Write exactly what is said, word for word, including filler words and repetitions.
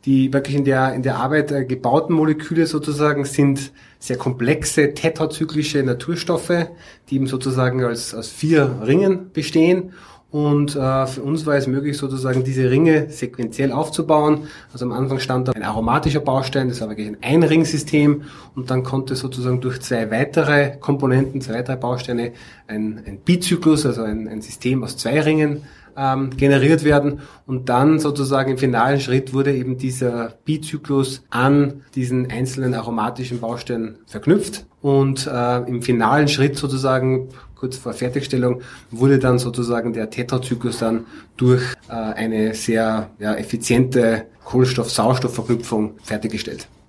Die wirklich in der in der Arbeit äh, gebauten Moleküle sozusagen sind sehr komplexe tetrazyklische Naturstoffe, die eben sozusagen als aus vier Ringen bestehen. Und äh, für uns war es möglich, sozusagen diese Ringe sequenziell aufzubauen. Also am Anfang stand da ein aromatischer Baustein, das war wirklich ein Einringsystem. Und dann konnte sozusagen durch zwei weitere Komponenten, zwei weitere Bausteine, ein, ein Bizyklus, also ein, ein System aus zwei Ringen, ähm, generiert werden. Und dann sozusagen im finalen Schritt wurde eben dieser Bizyklus an diesen einzelnen aromatischen Bausteinen verknüpft. Und äh, im finalen Schritt sozusagen, kurz vor Fertigstellung, wurde dann sozusagen der Tetrazyklus dann durch äh, eine sehr ja, effiziente Kohlenstoff-Sauerstoff-Verknüpfung fertiggestellt.